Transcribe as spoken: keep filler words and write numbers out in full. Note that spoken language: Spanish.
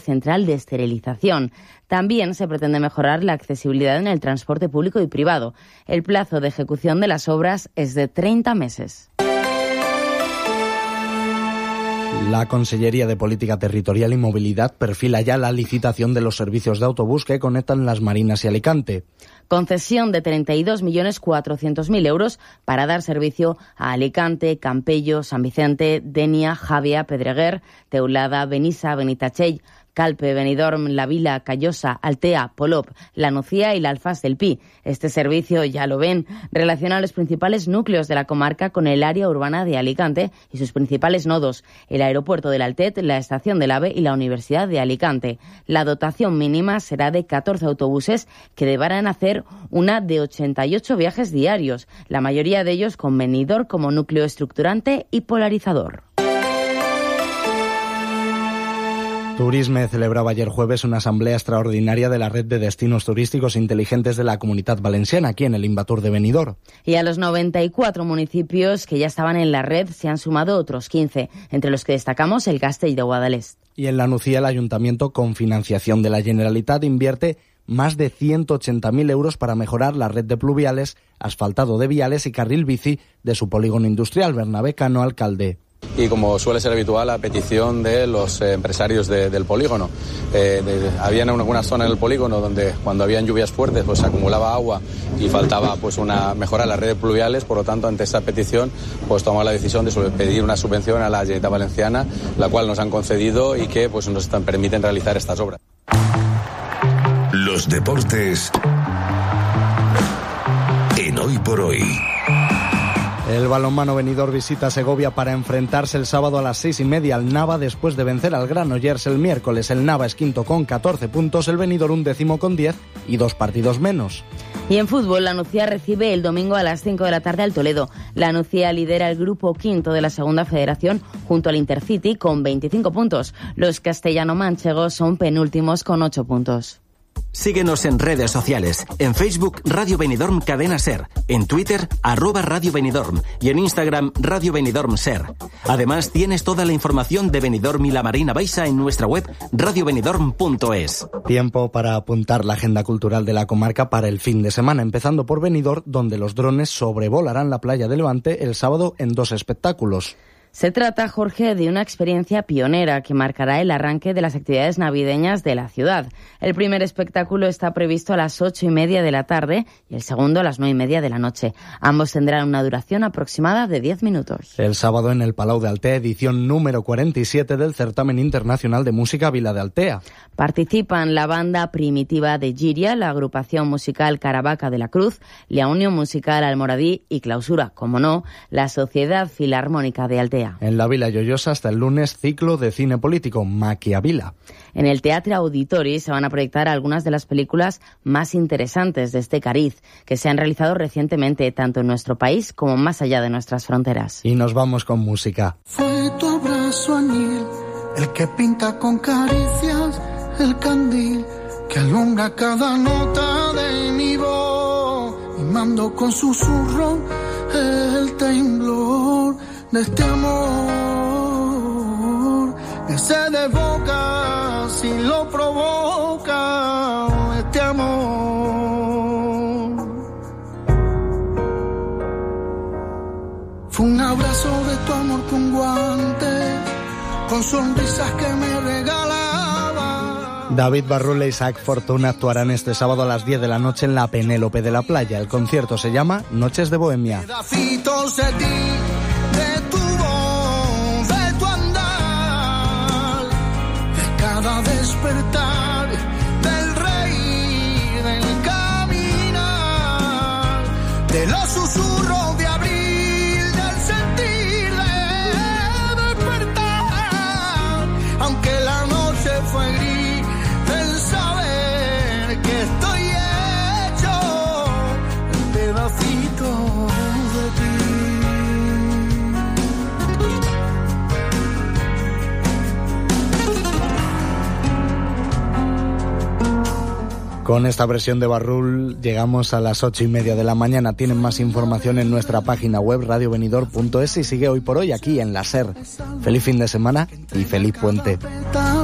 central de esterilización. También se pretende mejorar la accesibilidad en el transporte público y privado. El plazo de ejecución de las obras es de treinta meses. La Consellería de Política Territorial y Movilidad perfila ya la licitación de los servicios de autobús que conectan Las Marinas y Alicante. Concesión de treinta y dos millones cuatrocientos mil euros para dar servicio a Alicante, Campello, San Vicente, Denia, Javia, Pedreguer, Teulada, Benissa, Benitachell, Calpe, Benidorm, La Vila, Callosa, Altea, Polop, La Nucía y la Alfaz del Pi. Este servicio, ya lo ven, relaciona los principales núcleos de la comarca con el área urbana de Alicante y sus principales nodos, el aeropuerto del Altet, la estación del AVE y la Universidad de Alicante. La dotación mínima será de catorce autobuses que deberán hacer una de ochenta y ocho viajes diarios, la mayoría de ellos con Benidorm como núcleo estructurante y polarizador. Turisme celebraba ayer jueves una asamblea extraordinaria de la red de destinos turísticos inteligentes de la Comunitat Valenciana, aquí en el Imbatur de Benidorm. Y a los noventa y cuatro municipios que ya estaban en la red se han sumado otros quince, entre los que destacamos el Castell de Guadalest. Y en La Nucía el Ayuntamiento, con financiación de la Generalitat, invierte más de ciento ochenta mil euros para mejorar la red de pluviales, asfaltado de viales y carril bici de su polígono industrial. Bernabé Cano, alcalde. Y como suele ser habitual, a petición de los eh, empresarios de, del polígono. Eh, de, habían algunas zonas en el polígono donde cuando habían lluvias fuertes pues se acumulaba agua y faltaba pues una mejorar las redes pluviales. Por lo tanto, ante esta petición pues tomamos la decisión de pedir una subvención a la Generalitat Valenciana, la cual nos han concedido y que pues nos están, permiten realizar estas obras. Los deportes en Hoy por Hoy. El balonmano Benidorm visita Segovia para enfrentarse el sábado a las seis y media al Nava después de vencer al Granollers el miércoles. El Nava es quinto con catorce puntos, el Benidorm un décimo con diez y dos partidos menos. Y en fútbol, la Nucía recibe el domingo a las cinco de la tarde al Toledo. La Nucía lidera el grupo quinto de la segunda federación junto al Intercity con veinticinco puntos. Los castellano-manchegos son penúltimos con ocho puntos. Síguenos en redes sociales. En Facebook, Radio Benidorm Cadena Ser. En Twitter, arroba Radio Benidorm. Y en Instagram, Radio Benidorm Ser. Además, tienes toda la información de Benidorm y la Marina Baixa en nuestra web radio benidorm punto es. Tiempo para apuntar la agenda cultural de la comarca para el fin de semana, empezando por Benidorm, donde los drones sobrevolarán la playa de Levante el sábado en dos espectáculos. Se trata, Jorge, de una experiencia pionera que marcará el arranque de las actividades navideñas de la ciudad. El primer espectáculo está previsto a las ocho y media de la tarde y el segundo a las nueve y media de la noche. Ambos tendrán una duración aproximada de diez minutos. El sábado en el Palau de Altea, edición número cuarenta y siete del Certamen Internacional de Música Vila de Altea. Participan la banda Primitiva de Giria, la agrupación musical Caravaca de la Cruz, la Unión Musical Almoradí y clausura, como no, la Sociedad Filarmónica de Altea. En la Vila Lloyosa hasta el lunes ciclo de cine político, Maquiavila. En el Teatre Auditori se van a proyectar algunas de las películas más interesantes de este cariz, que se han realizado recientemente tanto en nuestro país como más allá de nuestras fronteras. Y nos vamos con música. Fue tu abrazo añil, el que pinta con caricias el candil, que alumbra cada nota de mi voz, y mando con susurro el temblor de este amor que se desboca si lo provoca este amor. Fue un abrazo de tu amor con guantes, con sonrisas que me regalaba. David Barrul e Isaac Fortuna actuarán este sábado a las diez de la noche en la Penélope de la Playa. El concierto se llama Noches de Bohemia. Pedacitos de ti, de tu voz, de tu andar, de cada despertar, del reír, del caminar, de los susurros de abril, del sentir de despertar, aunque la noche fue gris, del saber que estoy hecho en pedacitos de ti. Con esta versión de Barrul llegamos a las ocho y media de la mañana. Tienen más información en nuestra página web radio benidorm punto es y sigue Hoy por Hoy aquí en la SER. Feliz fin de semana y feliz puente.